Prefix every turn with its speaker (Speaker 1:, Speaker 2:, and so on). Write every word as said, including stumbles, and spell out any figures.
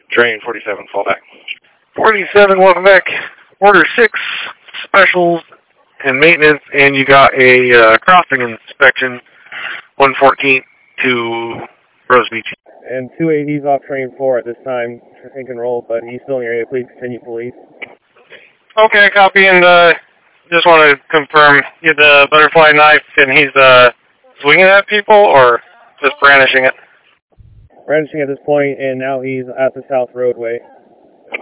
Speaker 1: Train forty-seven, fall back.
Speaker 2: forty-seven, welcome back. Order six, specials and maintenance, and you got a uh, crossing inspection, one fourteen to Rose Beach.
Speaker 3: And two eight, he's off train four at this time. I think and roll, but he's still in your area. Please continue, police.
Speaker 2: Okay, copy, and uh, just want to confirm, you have the butterfly knife, and he's uh, swinging at people, or just brandishing it?
Speaker 3: Brandishing at this point, and now he's at the south roadway.